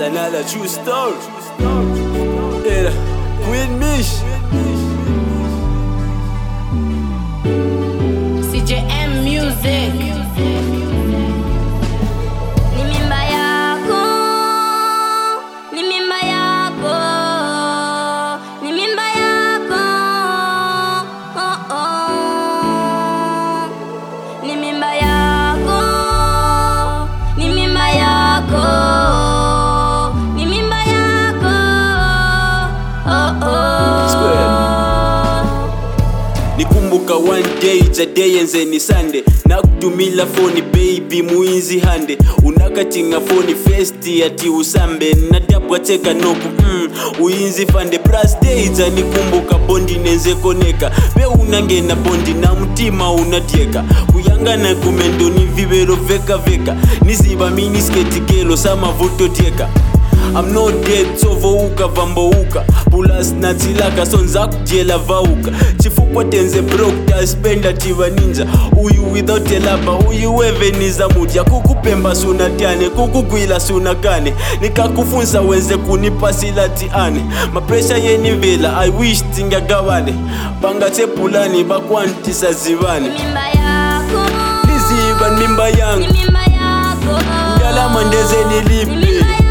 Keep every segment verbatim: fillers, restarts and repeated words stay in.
another true story. Yeah, Queen Mish. C J M Music. Ni mimba yako, ni mimba yako, ni mimba yako, oh oh. Ni mimba yako, ni mimba yako, ni mimba yako, oh oh. Square. Nikumbuka one day, it's a day and then Sunday. Nakutumila phone baby muinzi hande. Unakatinga phone festi ati usambe. Nadabwa teka noku mm, uinzi fande. Plus days nikumbuka bondi nenze koneka. Be unange na bondi na mtima unatieka. Kuyangana kumendo ni vibero veka veka. Niziba mini sketi kelo sama vuto tieka. I'm not dead so vouka vambouka. Pulas natilaka sonza kujela vauka. Chifukwa tenze broke ta spenda tiva ninja. Uyu without a laba, uyu eveniza muja. Kukupemba suna tiane, kukukwila suna kane. Nikakufunza wenze kunipa silati ane. Mapresha yeni vela, I wish tinga gawane. Panga tepulani bakwanti sa zivane. Mimba yako, Niziba mimba yangu, ni mimba yako, Ngala mandeze nilipe. mimba yako,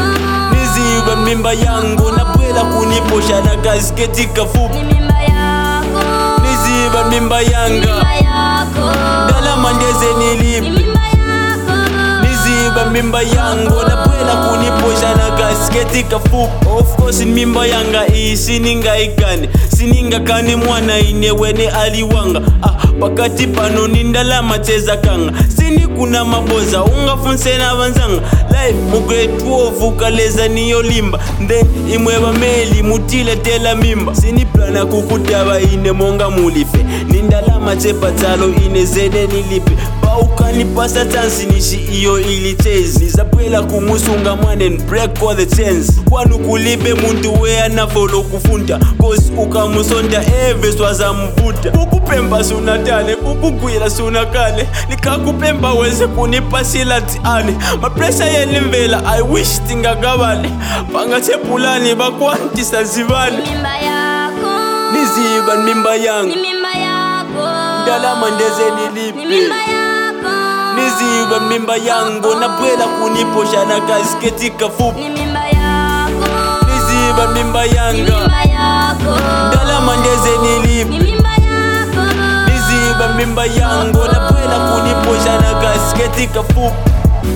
Niziba mimba yangu, napwela kuniposha na kasketi kafupi. ni mimba yako, Niziba mimba yanga, mimba yako, Ngala mandeze ni nilipe. mimba yako, Niziba mimba yangu, napwela kuniposha na kasketi kafupi. Of course mimba yanga hii sininga ikane. Sininga kani mwana inewene aliwanga. Ah, pakati pano nindala macheza kanga. Sini kuna maboza, ungafunse na vanzanga. Life mu grade twelve ukaleza niyo limba. Then imweba meli mutile tela mimba. Sini plana kukutaba ine monga mulife. Nindala machepa talo ine zede nilipe. Baukani pasa tansi nishi iyo ili chase. Nizapwela kumusunga mwane and break all the chains. Kwanu kulibe muntu wea na follow kufunta. Cause ukamusonda eve swaza mvuta. Kukupemba sunatane, kukukwila sunakane. Nikakupemba weze kunipa silati ane. Mapresha yelimvela, I wish tinga gavane. Panga tepulani bakwanti sa zivane. mimba yako, Niziba mimba ni yangu, mimba yako, Ngala mandeze ni nilipe. mimba yako, Niziba mimba yangu, napwela kuniposha na kasketi kafupi. ni mimba yako, Niziba mimba ni yanga, mimba yako, Ngala mandeze ni nilipe. mimba yako, Niziba mimba yangu, napwela kuniposha na kasketi kafupi.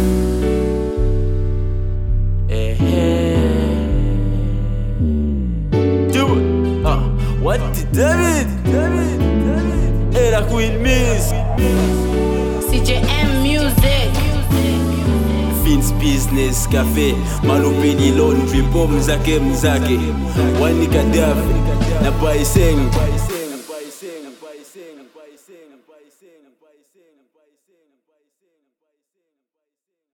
Ehe. Do it. Ah, what did David? David, David. Era Queen Mish. C J M Music. Vince Business Cafe, Malupini Laundry, Bom zake mzake, Wani Kadafi, na Paiseng.